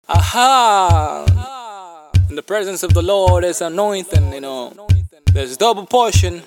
Aha! In the presence of the Lord there's anointing, There's double portion,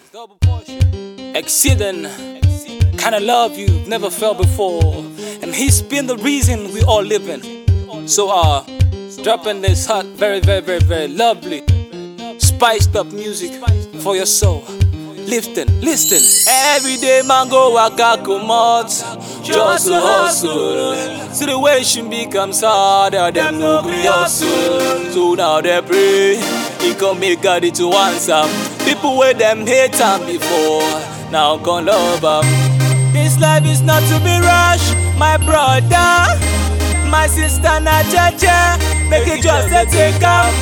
exceeding kind of love you've never felt before. And He's been the reason we all living. So dropping this hot, very, very, very, very lovely, spiced up music for your soul. Lifting, listen. Every day man go waka comot, just to hustle. Situation becomes harder, them no gree hustle. So now they pray, He come make God to answer. People with them hate Him before, now gon' love Him. This life is not to be rushed, my brother, my sister, na jaja. Make it just a take up.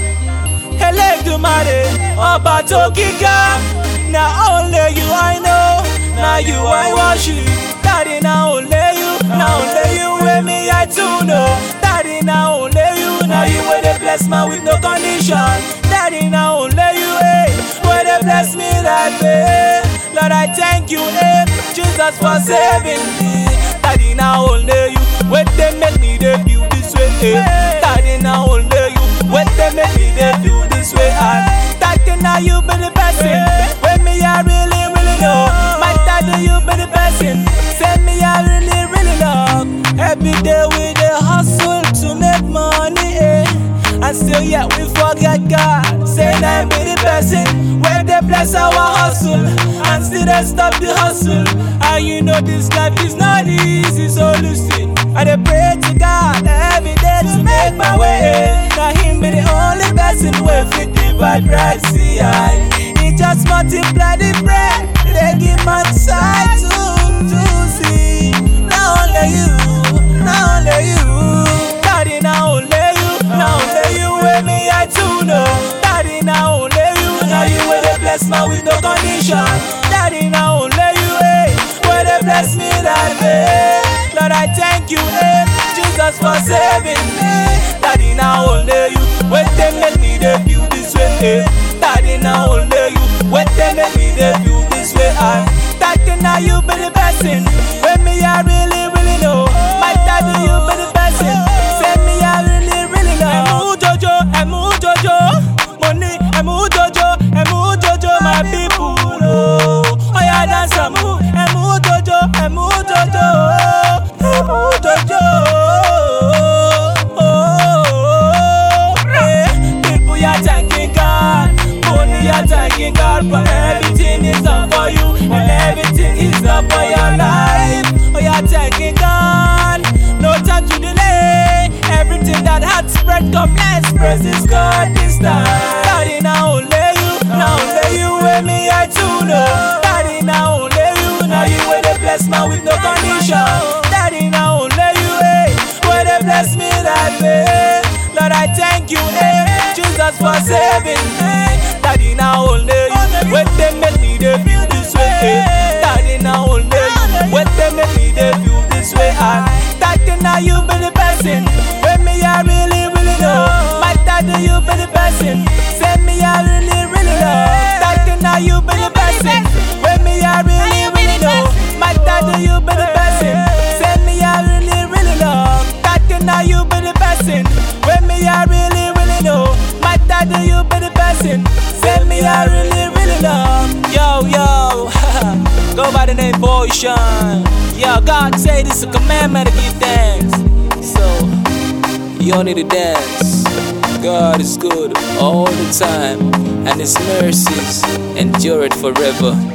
Eledumare, Ọba tó gíga. Now only you I know, now you I worship. Daddy, now only you with me I too know. Daddy, now only you, now you where they bless me with no condition. Daddy, now only you, where they bless me that way. Lord, I thank you, Jesus for saving me. Daddy, now only you, where they make me they feel this way. Daddy, now only you, where they make me they feel this way. Daddy, now you be the person. I really, really know. My daddy, you be the person. Send me, I really, really love. Every day we dey hustle to make money, and still yet we forget God. Say I be the person where they bless our hustle, and still they stop the hustle. And you know this life is not easy, so listen. I dey pray to God every day to make my way. Now Him be the only person where fit divide right, see He just multiply the bread, they give man sight to see. Now only you, now only you. Daddy, now only you with me I too know. Daddy, now only you, now you where they bless me with no condition. Daddy, now only you, where they bless me that way. Lord, I thank you, Jesus for saving me. Daddy, now only you, where they make me they feel this way. Daddy, now only you, when they make me they feel this way. Daddy, now you be the person. When me I really, really know. My daddy, you be the person. Send me I really, really know. Emu Jojo, money, Emu Jojo, my people. Oh yeah, dance Emu Jojo, Emu Jojo. People, you're thanking God. You're thanking God for everything He's done for you, and everything He's done for your life. Oh, you're thanking God, no time to delay. Everything that had spread, come let's praise His God this time. Daddy, now only you with me I too know. Daddy, now only you, now you where they bless me with no condition. Daddy, now only you, where they bless me that way. Lord, I thank you, Jesus for saving me. Daddy, now only you, when they make me they feel this way. Daddy, now only you, when they make me they feel this way. Daddy, now you be the person. When me I really, really know. My daddy, you be the person. Send me I really, really love. Daddy, now you be the person. When me I really, really know. My daddy, you be the person. Send me I really, really love. Daddy, now you be the person. When me I really, really know. My daddy, you be the person. Send me I really, really love. Yo, go by the name Potion. Yo, God say this is a commandment to give thanks. So, you don't need to dance. God is good all the time, and His mercies endure it forever.